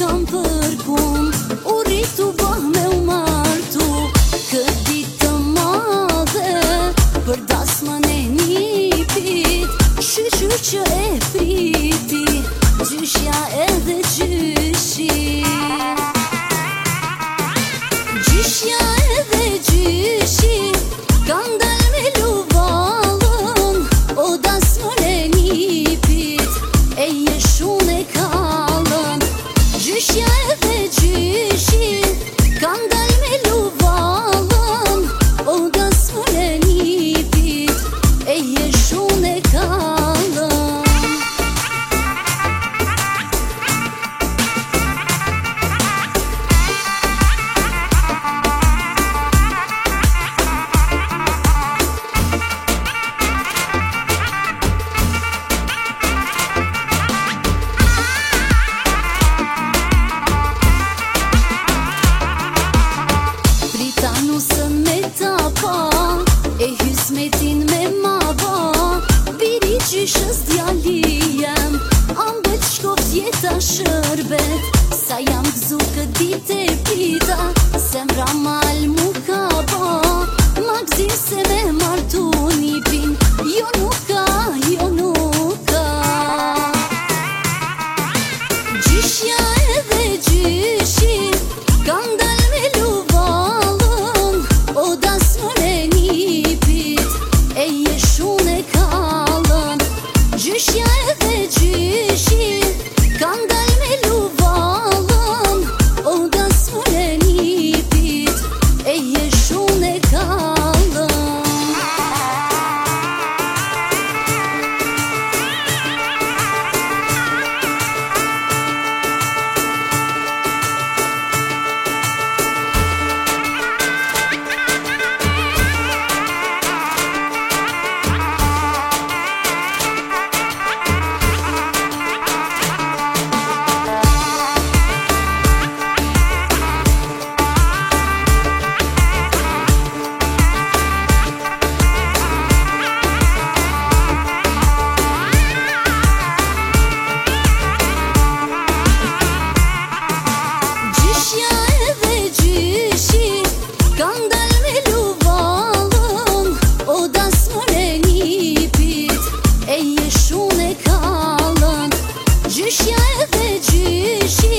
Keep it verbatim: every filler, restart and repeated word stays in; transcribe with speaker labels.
Speaker 1: kam përkun, u rritu bah me u martu. Këtë ditë të madhe, për dasmën e nipit, shyshy që e priti, gjyshja edhe gjyshi. Gjyshja edhe gjyshi, kanë dal me luvallën, o dasmën e nipit, e jeshun e kallën. Gjyshja edhe gjyshi, kanë dal me luvallën, o dasmën e nipit, e jeshun e kallën. Nusën me ta pa, e hysmetin me ma ba, biri gjyshës djalijem, ambet shkoft jeta shërbet, sa jam gzu këtë dit e pita, se mra mal mu ka ba, ma gzim se me martu nipin, jo nuk ka, jo nuk ka. Gjyshja edhe gjyshi, kanë dal me luvallën, o dasmën e nipit, e jeshun e kallën. Gjyshja edhe gjyshi, kanë dal me luvallën, o dasmën e nipit, e jeshun e kallën. Kanë dal me luvallën, o dasmën e nipit, e jeshun e kallën. Gjyshja edhe gjyshi,